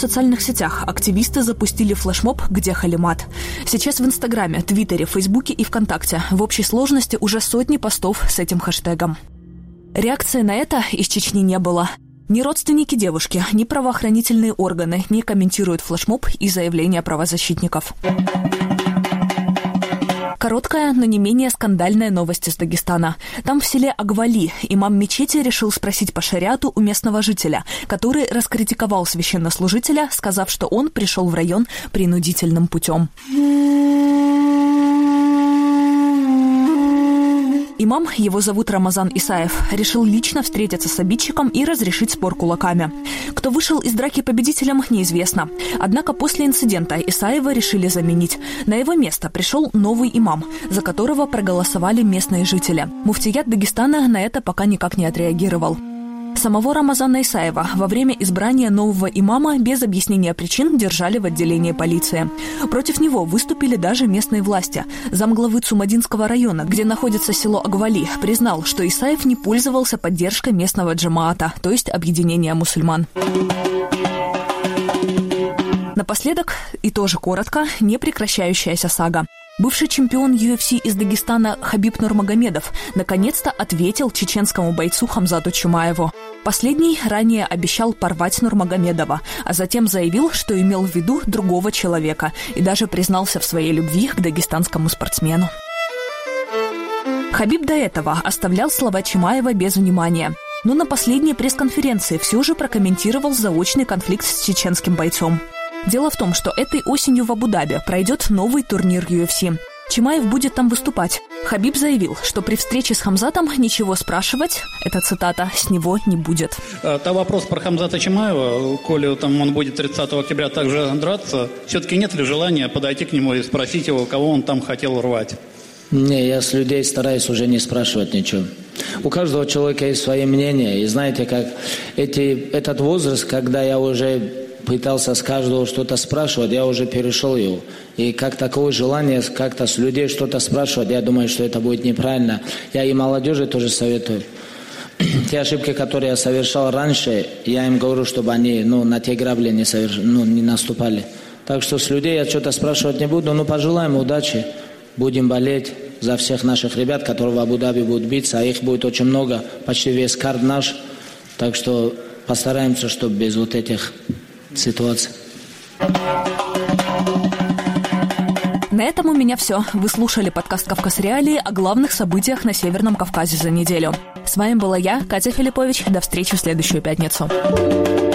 В социальных сетях активисты запустили флешмоб «Где Халимат?». Сейчас в Инстаграме, Твиттере, Фейсбуке и ВКонтакте в общей сложности уже сотни постов с этим хэштегом. Реакции на это из Чечни не было. Ни родственники девушки, ни правоохранительные органы не комментируют флешмоб и заявления правозащитников. Короткая, но не менее скандальная новость из Дагестана. Там в селе Агвали имам мечети решил спросить по шариату у местного жителя, который раскритиковал священнослужителя, сказав, что он пришел в район принудительным путем. Имам, его зовут Рамазан Исаев, решил лично встретиться с обидчиком и разрешить спор кулаками. Кто вышел из драки победителем, неизвестно. Однако после инцидента Исаева решили заменить. На его место пришел новый имам, за которого проголосовали местные жители. Муфтият Дагестана на это пока никак не отреагировал. Самого Рамазана Исаева во время избрания нового имама без объяснения причин держали в отделении полиции. Против него выступили даже местные власти. Замглавы Цумадинского района, где находится село Агвали, признал, что Исаев не пользовался поддержкой местного джамаата, то есть объединения мусульман. Напоследок, и тоже коротко, непрекращающаяся сага. Бывший чемпион UFC из Дагестана Хабиб Нурмагомедов наконец-то ответил чеченскому бойцу Хамзату Чимаеву. Последний ранее обещал порвать Нурмагомедова, а затем заявил, что имел в виду другого человека и даже признался в своей любви к дагестанскому спортсмену. Хабиб до этого оставлял слова Чимаева без внимания, но на последней пресс-конференции все же прокомментировал заочный конфликт с чеченским бойцом. Дело в том, что этой осенью в Абу-Даби пройдет новый турнир UFC. Чимаев будет там выступать. Хабиб заявил, что при встрече с Хамзатом ничего спрашивать, это цитата, с него не будет. Та вопрос про Хамзата Чимаева, коли там он будет 30 октября также драться, все-таки нет ли желания подойти к нему и спросить его, кого он там хотел рвать? Не, я с людей стараюсь уже не спрашивать ничего. У каждого человека есть свое мнение. И знаете, как этот возраст, когда я уже пытался с каждого что-то спрашивать, я уже перешел его. И как такое желание как-то с людей что-то спрашивать, я думаю, что это будет неправильно. Я и молодежи тоже советую. Те ошибки, которые я совершал раньше, я им говорю, чтобы они на те грабли не наступали. Так что с людей я что-то спрашивать не буду, но пожелаем удачи. Будем болеть за всех наших ребят, которые в Абу-Даби будут биться, а их будет очень много, почти весь карт наш. Так что постараемся, чтобы без вот этих ситуаций. На этом у меня все. Вы слушали подкаст «Кавказ Реалии» о главных событиях на Северном Кавказе за неделю. С вами была я, Катя Филиппович. До встречи в следующую пятницу.